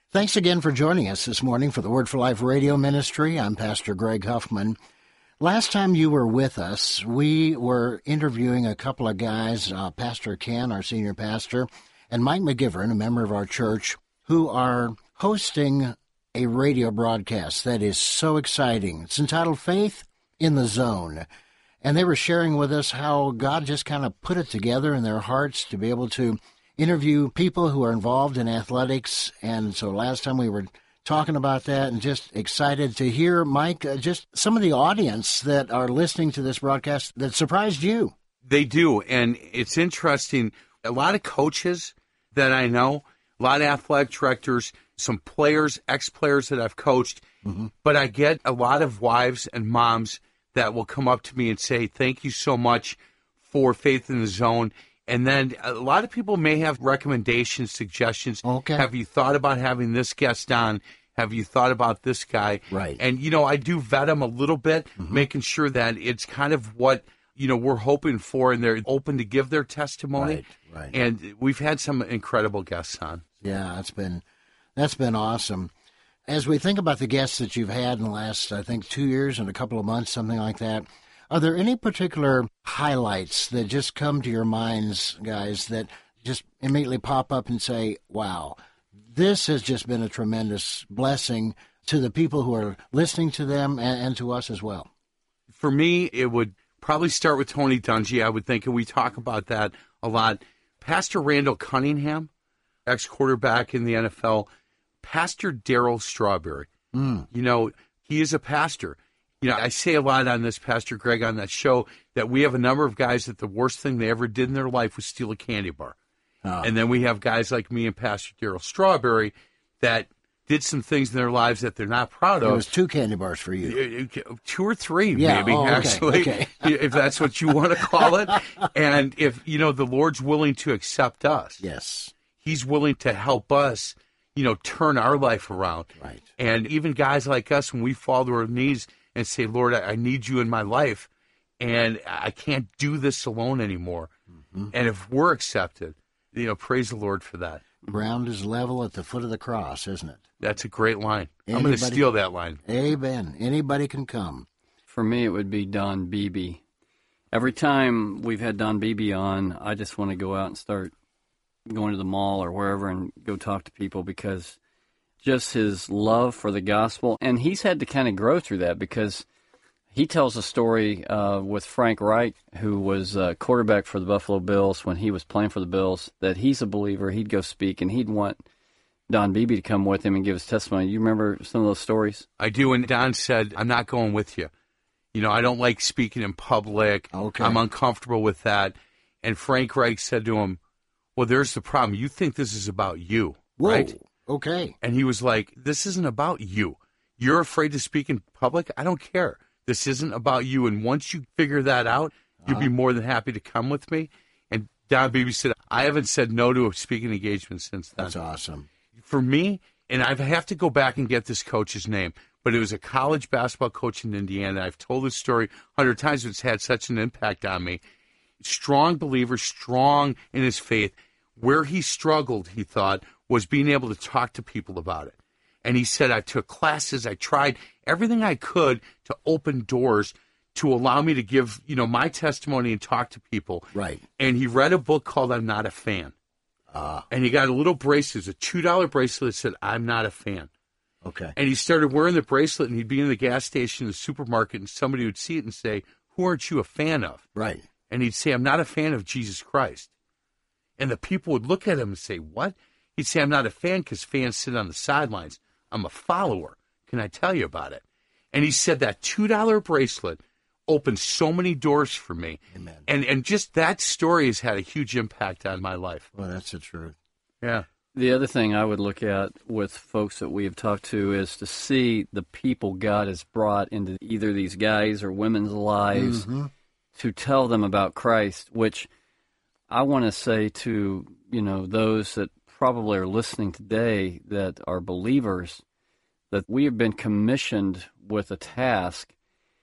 Thanks again for joining us this morning for the Word for Life radio ministry. I'm Pastor Greg Huffman. Last time you were with us, we were interviewing a couple of guys, Pastor Ken, our senior pastor, and Mike McGivern, a member of our church, who are hosting a radio broadcast that is so exciting. It's entitled Faith in the Zone. And they were sharing with us how God just kind of put it together in their hearts to be able to interview people who are involved in athletics. And so last time we were talking about that and just excited to hear, Mike, just some of the audience that are listening to this broadcast that surprised you. They do. And it's interesting. A lot of coaches that I know, a lot of athletic directors, some players, ex-players that I've coached, but I get a lot of wives and moms that will come up to me and say, thank you so much for Faith in the Zone. And then a lot of people may have recommendations, suggestions. Okay. Have you thought about having this guest on? Have you thought about this guy? Right. And, I do vet them a little bit, making sure that it's kind of what, we're hoping for, and they're open to give their testimony. Right. And we've had some incredible guests on. Yeah, that's been awesome. As we think about the guests that you've had in the last, I think, 2 years and a couple of months, something like that, are there any particular highlights that just come to your minds, guys, that just immediately pop up and say, wow, this has just been a tremendous blessing to the people who are listening to them and to us as well? For me, it would probably start with Tony Dungy, I would think, and we talk about that a lot. Pastor Randall Cunningham, ex-quarterback in the NFL, Pastor Darryl Strawberry. He is a pastor. I say a lot on this, Pastor Greg, on that show, that we have a number of guys that the worst thing they ever did in their life was steal a candy bar. And then we have guys like me and Pastor Darryl Strawberry that did some things in their lives that they're not proud of. It was 2 candy bars for you. 2 or 3, yeah, maybe, actually, okay. if that's what you want to call it. And if, the Lord's willing to accept us. Yes. He's willing to help us, turn our life around. Right. And even guys like us, when we fall to our knees and say, Lord, I need you in my life, and I can't do this alone anymore. And if we're accepted, praise the Lord for that. Ground is level at the foot of the cross, isn't it? That's a great line. I'm going to steal that line. Amen. Anybody can come. For me, it would be Don Beebe. Every time we've had Don Beebe on, I just want to go out and start going to the mall or wherever and go talk to people, because just his love for the gospel. And he's had to kind of grow through that, because he tells a story with Frank Wright, who was quarterback for the Buffalo Bills when he was playing for the Bills, that he's a believer. He'd go speak, and he'd want Don Beebe to come with him and give his testimony. You remember some of those stories? I do, and Don said, I'm not going with you. I don't like speaking in public. Okay. I'm uncomfortable with that. And Frank Wright said to him, well, there's the problem. You think this is about you, Whoa. right? Okay. And he was like, this isn't about you. You're afraid to speak in public? I don't care. This isn't about you. And once you figure that out, you'll be more than happy to come with me. And Don Beebe said, I haven't said no to a speaking engagement since then. That's awesome. For me, and I have to go back and get this coach's name, but it was a college basketball coach in Indiana. I've told this story 100 times, but it's had such an impact on me. Strong believer, strong in his faith. Where he struggled, he thought, was being able to talk to people about it. And he said, I took classes, I tried everything I could to open doors to allow me to give, my testimony and talk to people. Right. And he read a book called I'm Not a Fan. And he got a little bracelet, a $2 bracelet that said, I'm not a fan. Okay. And he started wearing the bracelet, and he'd be in the gas station, the supermarket, and somebody would see it and say, who aren't you a fan of? Right. And he'd say, I'm not a fan of Jesus Christ. And the people would look at him and say, what? He'd say, I'm not a fan because fans sit on the sidelines. I'm a follower. Can I tell you about it? And he said that $2 bracelet opened so many doors for me. Amen. And just that story has had a huge impact on my life. Well, that's the truth. Yeah. The other thing I would look at with folks that we have talked to is to see the people God has brought into either these guys or women's lives to tell them about Christ, which I want to say to, those that probably are listening today that are believers, that we have been commissioned with a task,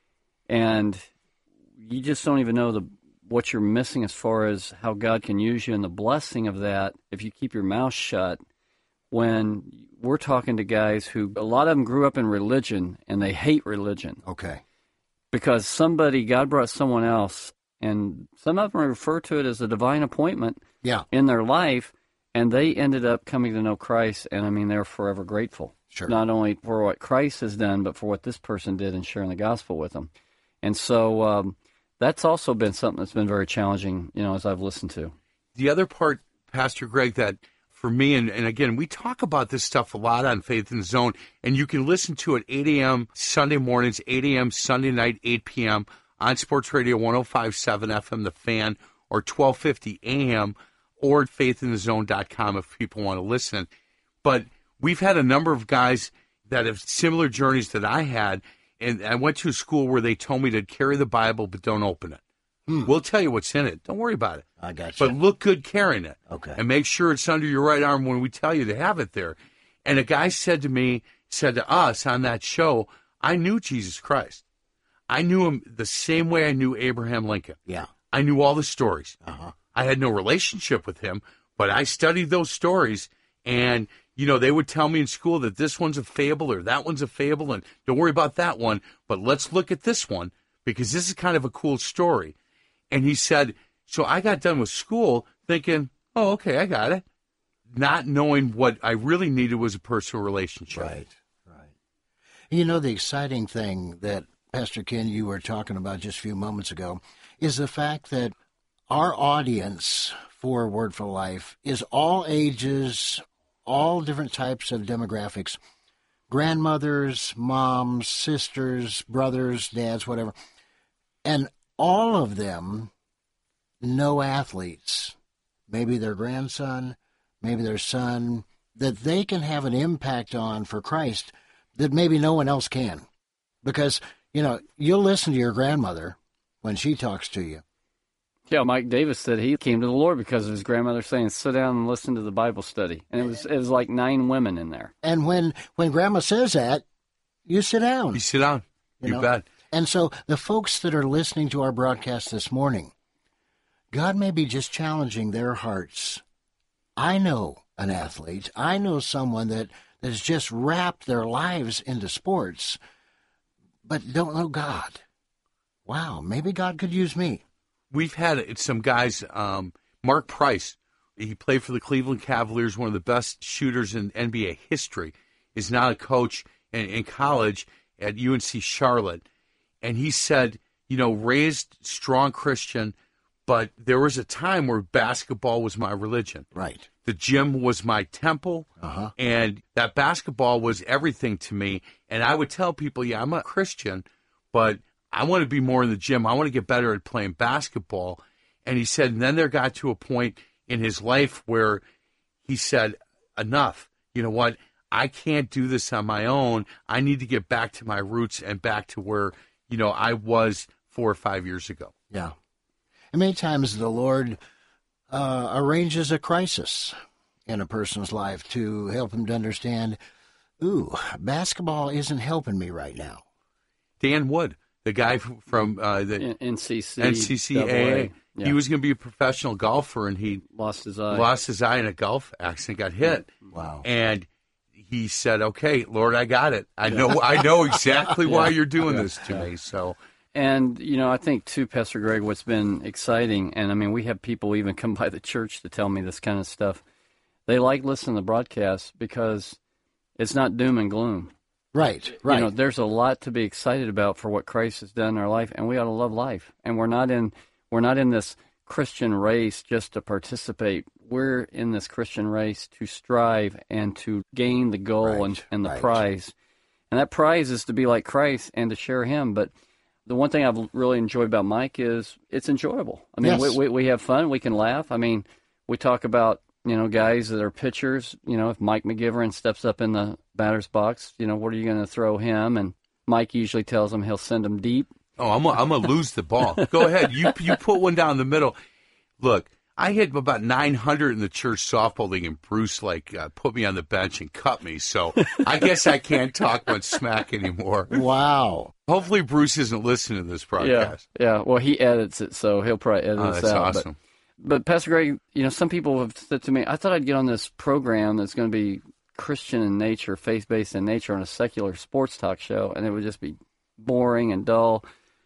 and you just don't even know what you're missing as far as how God can use you and the blessing of that if you keep your mouth shut, when we're talking to guys who, a lot of them grew up in religion, and they hate religion. Okay. Because God brought someone else, and some of them refer to it as a divine appointment in their life, and they ended up coming to know Christ, and I mean, they're forever grateful. Sure. Not only for what Christ has done, but for what this person did in sharing the gospel with them. And so that's also been something that's been very challenging, as I've listened to. The other part, Pastor Greg, that for me, and again, we talk about this stuff a lot on Faith in the Zone, and you can listen to it 8 a.m. Sunday mornings, 8 a.m. Sunday night, 8 p.m. on Sports Radio 105.7 FM, The Fan, or 12:50 a.m., or faithinthezone.com if people want to listen. But we've had a number of guys that have similar journeys that I had, and I went to a school where they told me to carry the Bible, but don't open it. We'll tell you what's in it. Don't worry about it. I got you. But look good carrying it. Okay. And make sure it's under your right arm when we tell you to have it there. And a guy said to us on that show, I knew Jesus Christ. I knew him the same way I knew Abraham Lincoln. Yeah. I knew all the stories. Uh-huh. I had no relationship with him, but I studied those stories. And, they would tell me in school that this one's a fable or that one's a fable, and don't worry about that one, but let's look at this one because this is kind of a cool story. And he said, so I got done with school thinking, oh, okay, I got it. Not knowing what I really needed was a personal relationship. Right. The exciting thing that, Pastor Ken, you were talking about just a few moments ago is the fact that our audience for Word for Life is all ages, all different types of demographics, grandmothers, moms, sisters, brothers, dads, whatever. And all of them know athletes, maybe their grandson, maybe their son, that they can have an impact on for Christ that maybe no one else can. Because, you'll listen to your grandmother when she talks to you. Yeah, Mike Davis said he came to the Lord because of his grandmother saying, sit down and listen to the Bible study. And it was like 9 women in there. And when Grandma says that, you sit down. You sit down. You bet. And so the folks that are listening to our broadcast this morning, God may be just challenging their hearts. I know an athlete. I know someone that has just wrapped their lives into sports, but don't know God. Wow, maybe God could use me. We've had some guys, Mark Price, he played for the Cleveland Cavaliers, one of the best shooters in NBA history, is now a coach in college at UNC Charlotte. And he said, raised strong Christian, but there was a time where basketball was my religion. Right. The gym was my temple, and that basketball was everything to me. And I would tell people, I'm a Christian, but I want to be more in the gym. I want to get better at playing basketball. And he said, and then there got to a point in his life where he said, enough. You know what? I can't do this on my own. I need to get back to my roots and back to where, I was 4 or 5 years ago. Yeah. And many times the Lord arranges a crisis in a person's life to help him to understand, basketball isn't helping me right now. Dan Wood, the guy from the NCCAA. Yeah. He was going to be a professional golfer, and he lost his eye in a golf accident, got hit. Wow. And he said, okay, Lord, I got it. I know exactly why you're doing this to me. So. And, I think, too, Pastor Greg, what's been exciting, and, we have people even come by the church to tell me this kind of stuff. They like listening to the broadcast because it's not doom and gloom. Right. There's a lot to be excited about for what Christ has done in our life, and we ought to love life. And we're not in this Christian race just to participate. We're in this Christian race to strive and to gain the goal and the prize. And that prize is to be like Christ and to share him. But the one thing I've really enjoyed about Mike is it's enjoyable. Yes. We have fun. We can laugh. We talk about, guys that are pitchers. If Mike McGivern steps up in the batter's box, what are you going to throw him? And Mike usually tells him he'll send him deep. Oh, I'm gonna lose the ball. Go ahead. You put one down the middle. Look, I hit about 900 in the church softball league, and Bruce put me on the bench and cut me. So I guess I can't talk much smack anymore. Wow. Hopefully Bruce isn't listening to this broadcast. Yeah. Well, he edits it, so he'll probably edit this out. That's awesome. But Pastor Greg, some people have said to me, I thought I'd get on this program that's going to be Christian in nature, faith-based in nature on a secular sports talk show, and it would just be boring and dull.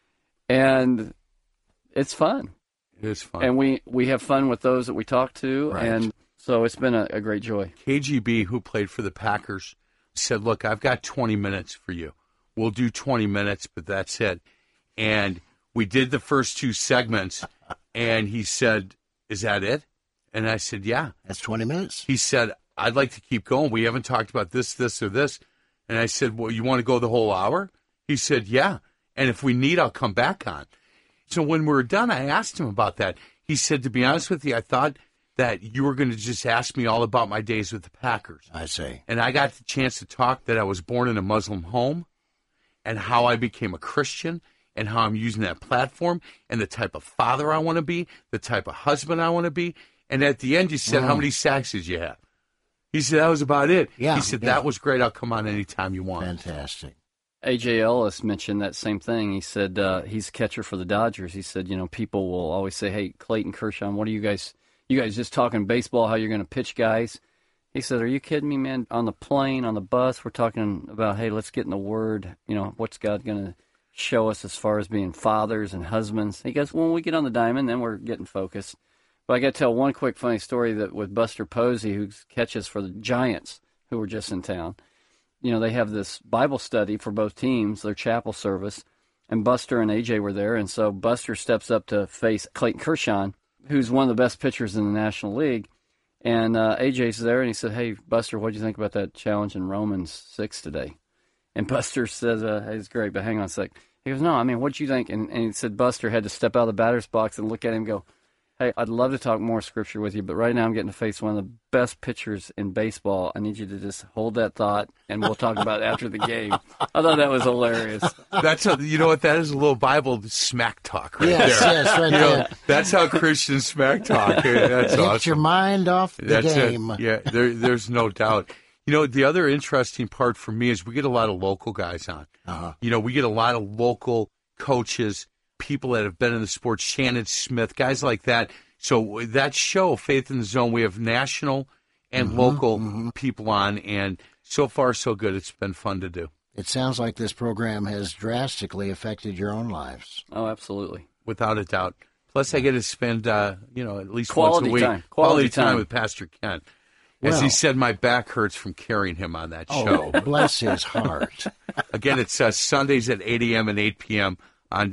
And it's fun. It is fun. And we have fun with those that we talk to, Right. and so it's been a great joy. KGB, who played for the Packers, said, look, I've got 20 minutes for you. We'll do 20 minutes, but that's it. And we did the first 2 segments, and he said, is that it? And I said, yeah. That's 20 minutes. He said, I'd like to keep going. We haven't talked about this, this, or this. And I said, well, you want to go the whole hour? He said, yeah. And if we need, I'll come back on. So when we were done, I asked him about that. He said, to be honest with you, I thought that you were going to just ask me all about my days with the Packers. I see. And I got the chance to talk that I was born in a Muslim home and how I became a Christian and how I'm using that platform and the type of father I want to be, the type of husband I want to be. And at the end, you said, how many sacks did you have? He said, that was about it. Yeah, he said, yeah. that was great. I'll come on anytime you want. Fantastic. A.J. Ellis mentioned that same thing. He said he's a catcher for the Dodgers. He said, people will always say, hey, Clayton Kershaw, what are you guys just talking baseball, how you're going to pitch guys? He said, are you kidding me, man? On the plane, on the bus, we're talking about, hey, let's get in the Word. What's God going to show us as far as being fathers and husbands? He goes, when we get on the diamond, then we're getting focused. But I got to tell one quick funny story that with Buster Posey, who catches for the Giants, who were just in town. They have this Bible study for both teams, their chapel service, and Buster and AJ were there. And so Buster steps up to face Clayton Kershaw, who's one of the best pitchers in the National League. And AJ's there, and he said, hey, Buster, what do you think about that challenge in Romans 6 today? And Buster says, hey, it's great, but hang on a sec. He goes, no, what'd you think? And he said Buster had to step out of the batter's box and look at him and go, hey, I'd love to talk more Scripture with you, but right now I'm getting to face one of the best pitchers in baseball. I need you to just hold that thought, and we'll talk about it after the game. I thought that was hilarious. That's you know what? That is a little Bible smack talk right Yes, there. yes, right there. That's how Christians smack talk. That's Get awesome. your mind off the That's game. it. Yeah, there's no doubt. The other interesting part for me is we get a lot of local guys on. Uh-huh. We get a lot of local coaches, people that have been in the sport, Shannon Smith, guys like that. So that show, Faith in the Zone, we have national and local people on, and so far so good. It's been fun to do. It sounds like this program has drastically affected your own lives. Oh, absolutely. Without a doubt. Plus, I get to spend, at least Quality once a week, time. quality Quality time time with Pastor Ken. As Well- he said, my back hurts from carrying him on that show. Oh, bless his heart. Again, it's Sundays at 8 a.m. and 8 p.m. on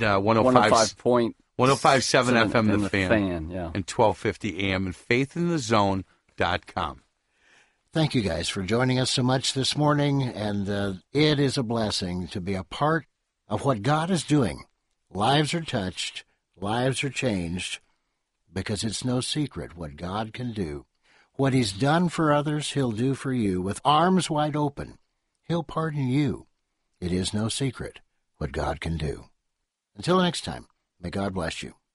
105.7 105.7 FM, The Fan, yeah. and 1250 a.m. and faithinthezone.com. Thank you guys for joining us so much this morning, and it is a blessing to be a part of what God is doing. Lives are touched, lives are changed, because it's no secret what God can do. What He's done for others, He'll do for you. With arms wide open, He'll pardon you. It is no secret what God can do. Until next time, may God bless you.